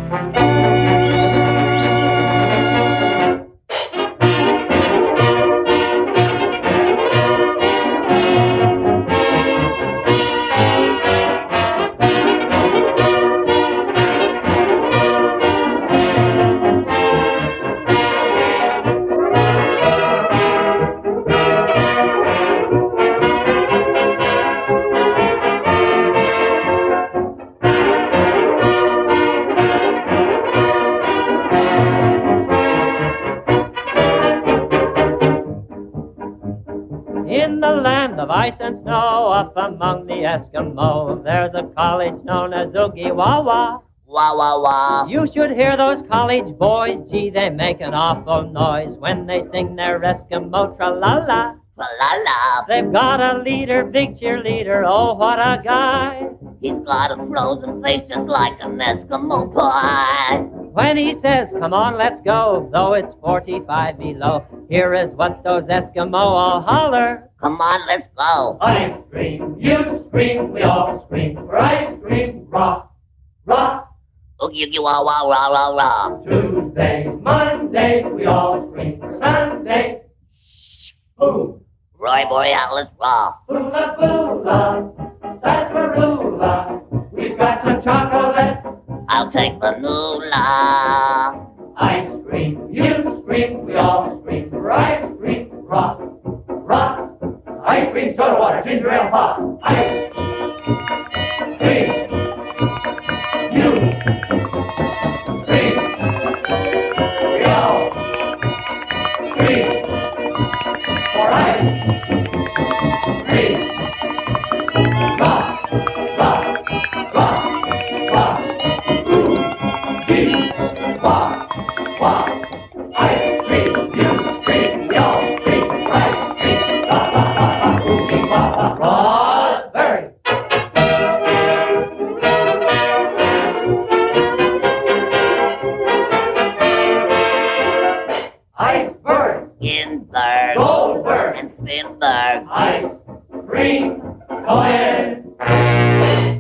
In the land of ice and snow, up among the Eskimo, there's a college known as Oogie-Wah-Wah. Wah, wah, wah. You should hear those college boys, gee, they make an awful noise when they sing their Eskimo tra-la-la. Tra-la-la. They've got a leader, big cheerleader, oh, what a guy. He's got a frozen face just like an Eskimo pie. When he says, come on, let's go, though it's 45 below, here is what those Eskimo all holler. Come on, let's go. Ice cream, you scream, we all scream for ice cream. Rock, rock. Oogie, oogie, wah, wah, rah, rah, rah. Tuesday, Monday, we all scream for Sunday. Boom. Roy Borealis, raw. Boola, boola, sarsaparilla. We've got some chocolate. I'll take vanilla. Ice cream, you scream, we all scream for ice cream. Rock, rock. Ice cream, soda water, ginger ale pop. Ice cream. You scream. We all scream for ice cream. Rock, rock, rock, rock. Ooh, gee, wah, wah. Ice cream, you scream, we all scream for ice cream. La, la, la, la, ooh, gee, wah, wah. Raspberry. Iceberg, Ginsberg. Goldberg, And Finberg. ice cream, go ahead.